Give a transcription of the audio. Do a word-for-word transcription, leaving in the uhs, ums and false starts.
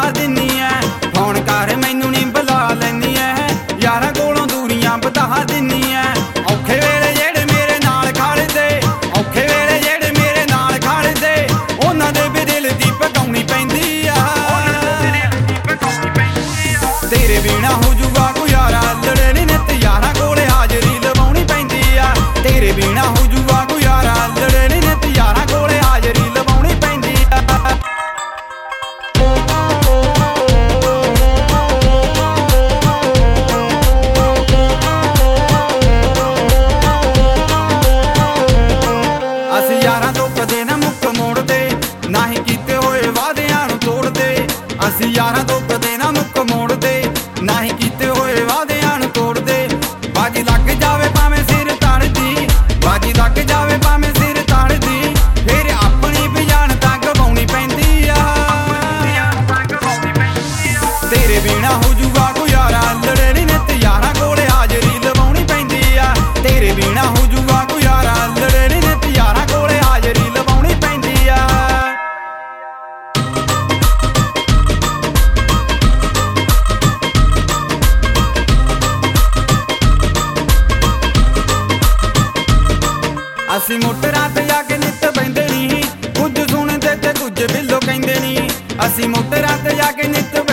दिनी है। फोन कर मैनू नी बुला लैनी है, यारां कोलों दूरियां बता दिनी है। औखे वेले जेड़े मेरे नाल खड़दे, औखे वेले जेड़े मेरे नाल खड़दे, उन्हां दे भी दिल दी पकाउणी पैंदी आ। तेरे बिना हो जूगा गुजारा, लड़े नी नित यारां कोले हाजरी लवाउणी पैंदी आ। तेरे बिना हो जूगा गुजारा, लड़े नी नित यारां कोले हाजरी लवाउणी पैंदी आ। ਅਸੀਂ ਯਾਰਾਂ ਤੋਂ ਕਦੇ ਨਾ ਮੁੱਕ ਮੋੜਦੇ, ਨਾ ਹੀ ਕੀਤੇ ਹੋਏ ਵਾਅਦਿਆਂ ਨੂੰ ਤੋੜਦੇ। ਅਸੀਂ ਯਾਰਾਂ ਤੋਂ ਕਦੇ ਨਾ ਮੁੱਕ ਮੋੜਦੇ, ਨਾ ਹੀ ਕੀਤੇ ਹੋਏ ਵਾਅਦਿਆਂ ਨੂੰ ਤੋੜਦੇ। ਬਾਜੀ ਲੱਗ ਜਾਵੇ ਭਾਵੇਂ ਸਿਰ ਤੜਦੀ, ਬਾਜੀ ਲੱਗ ਜਾਵੇ ਭਾਵੇਂ ਸਿਰ ਤੜਦੀ, ਫਿਰ ਆਪਣੀ ਵੀ ਜਾਨ ਤਾਂ ਗਵਾਉਣੀ ਪੈਂਦੀ ਆ। ਤੇਰੇ ਬਿਨਾ ਹੋ ਜੂਗਾ ਗੁਜ਼ਾਰਾ, ਲੜੇ ਨੀ ਨਿਤ ਯਾਰਾਂ ਕੋਲੇ ਹਾਜ਼ਰੀ ਲਵਾਉਣੀ ਪੈਂਦੀ ਆ। ਤੇਰੇ ਬਿਨਾ ਹੋ ਜੂਗਾ ਗੁਜ਼ਾਰਾ, ਲੜੇ ਨੀ ਨਿਤ ਯਾਰਾਂ ਕੋਲੇ ਹਾਜ਼ਰੀ ਲਵਾਉਣੀ ਪੈਂਦੀ ਆ। ਅਸੀਂ ਮੋਟਰਾਂ ਤੇ ਜਾ ਕੇ ਨਿੱਤ ਬਹਿੰਦੇ ਨੀ, ਕੁਝ ਸੁਣਦੇ ਤੇ ਕੁਝ ਬਿੱਲੋ ਕਹਿੰਦੇ ਨੀ। ਅਸੀਂ ਮੋਟਰਾਂ ਤੇ ਜਾ ਕੇ ਨਿੱਤ